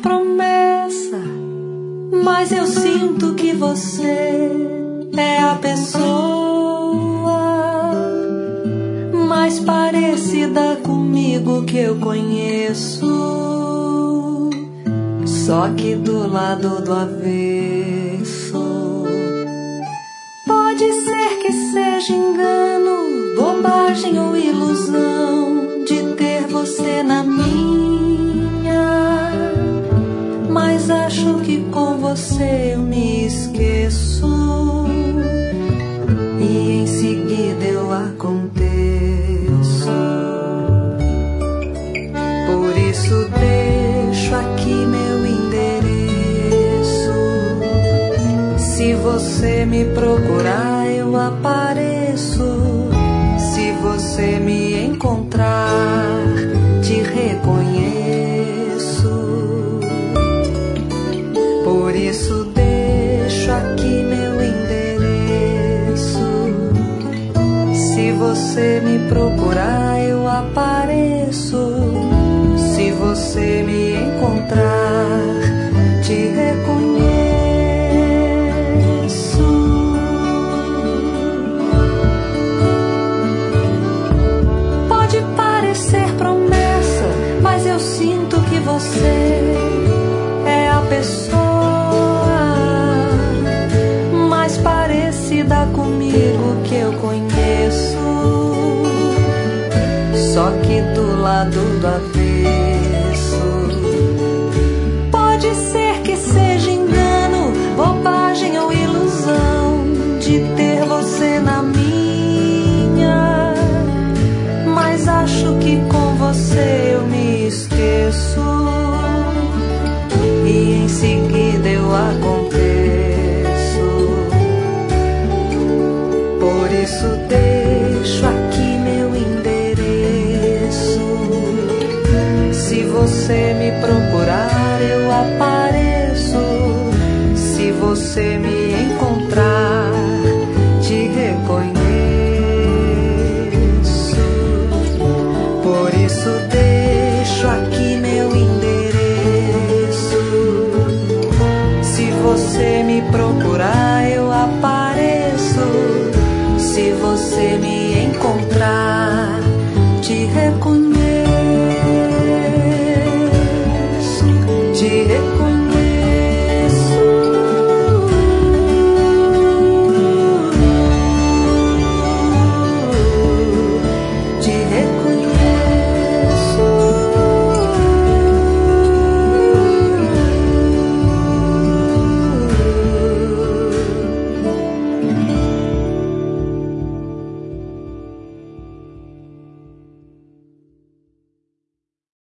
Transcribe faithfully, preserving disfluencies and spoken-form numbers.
promessa, mas eu sinto que você é a pessoa mais parecida comigo que eu conheço, só que do lado do avesso. Pode ser que seja engano, bobagem ou ilusão de ter você na minha, mas acho que com você eu me esqueço e em seguida eu aconteço. Por isso deixo aqui meu endereço. Se você me procurar eu apareço. Se você me encontrar te reconheço. Por isso deixo aqui meu endereço. Se você me procurar eu apareço. Se você me encontrar te reconheço. Pode parecer promessa, mas eu sinto que você é a pessoa mais parecida comigo que eu conheço, só que do lado do avesso. Pode ser que seja engano, bobagem ou ilusão de ter você na minha, mas acho que com você eu me esqueço e em seguida eu aconteço. Por isso deixo aqui meu endereço. Se você me procurar eu apareço. Se você me encontrar